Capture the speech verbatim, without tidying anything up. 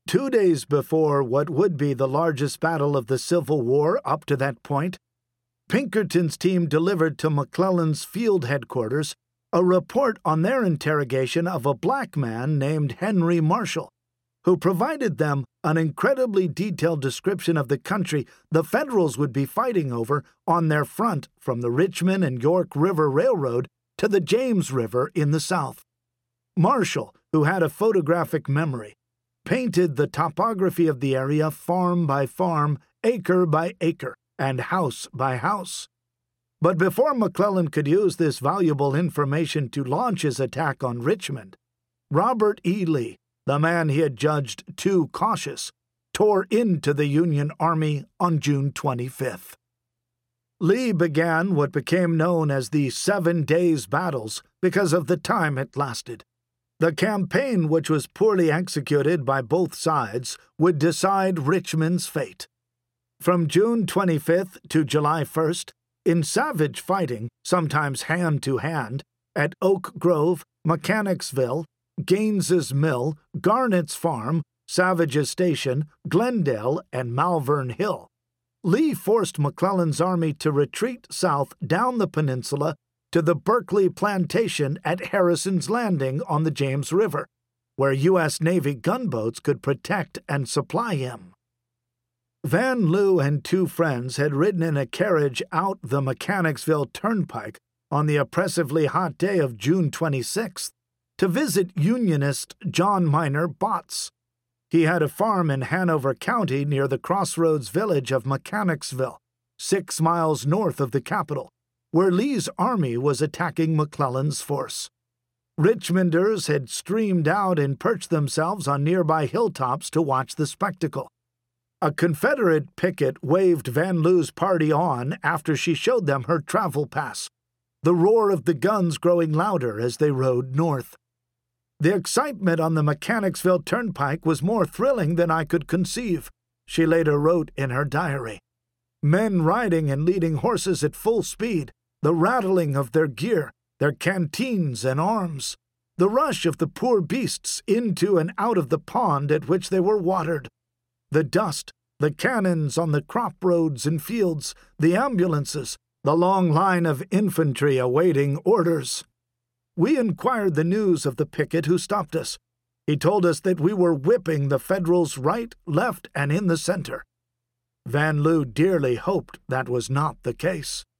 Two days before what would be the largest battle of the Civil War up to that point, Pinkerton's team delivered to McClellan's field headquarters a report on their interrogation of a black man named Henry Marshall, who provided them an incredibly detailed description of the country the Federals would be fighting over on their front from the Richmond and York River Railroad to the James River in the south. Marshall, who had a photographic memory, painted the topography of the area farm by farm, acre by acre, and house by house. But before McClellan could use this valuable information to launch his attack on Richmond, Robert E. Lee, the man he had judged too cautious, tore into the Union Army on June twenty-fifth. Lee began what became known as the Seven Days Battles because of the time it lasted. The campaign, which was poorly executed by both sides, would decide Richmond's fate. From June twenty-fifth to July first, in savage fighting, sometimes hand-to-hand, at Oak Grove, Mechanicsville, Gaines's Mill, Garnett's Farm, Savage's Station, Glendale, and Malvern Hill, Lee forced McClellan's army to retreat south down the peninsula to the Berkeley Plantation at Harrison's Landing on the James River, where U S Navy gunboats could protect and supply him. Van Lew and two friends had ridden in a carriage out the Mechanicsville Turnpike on the oppressively hot day of June twenty-sixth to visit Unionist John Minor Botts. He had a farm in Hanover County near the crossroads village of Mechanicsville, six miles north of the capital, where Lee's army was attacking McClellan's force. Richmonders had streamed out and perched themselves on nearby hilltops to watch the spectacle. A Confederate picket waved Van Lew's party on after she showed them her travel pass, the roar of the guns growing louder as they rode north. The excitement on the Mechanicsville Turnpike was more thrilling than I could conceive, she later wrote in her diary. Men riding and leading horses at full speed, the rattling of their gear, their canteens and arms, the rush of the poor beasts into and out of the pond at which they were watered, the dust, the cannons on the crop roads and fields, the ambulances, the long line of infantry awaiting orders. We inquired the news of the picket who stopped us. He told us that we were whipping the Federals right, left, and in the center. Van Lew dearly hoped that was not the case.